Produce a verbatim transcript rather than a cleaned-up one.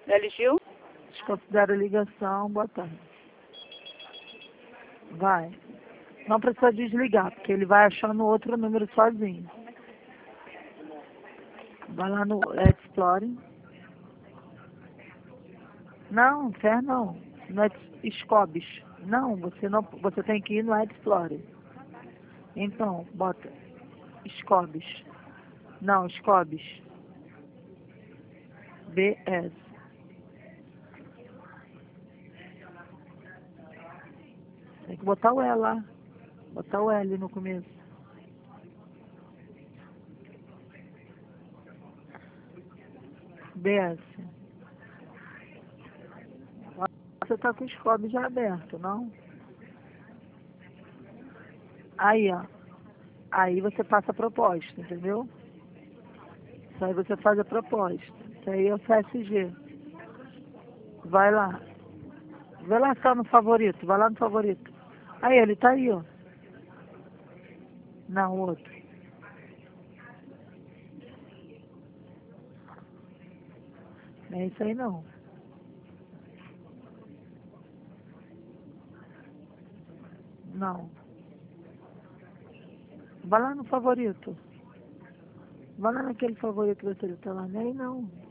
L Gil? Desconsidera a ligação, boa tarde. Vai. Não precisa desligar, porque ele vai achando outro número sozinho. Vai lá no Explore. Não, Fer não. No Ex- Scobis. Não, você não, você tem que ir no Explore. Então, bota Scobis. Não, Scobis. B S. Tem que botar o E lá. Botar o L no começo. B S. Você tá com o Scobis já aberto, não? Aí, ó. Aí você passa a proposta, entendeu? Isso aí você faz a proposta. Isso aí é o C S G. Vai lá. Vai lá só no favorito. Vai lá no favorito. Aí, ele tá aí, ó. Não, outro. Não é isso aí, não. Não. Vai lá no favorito. Vai lá naquele favorito que você tá lá. Não é aí, não.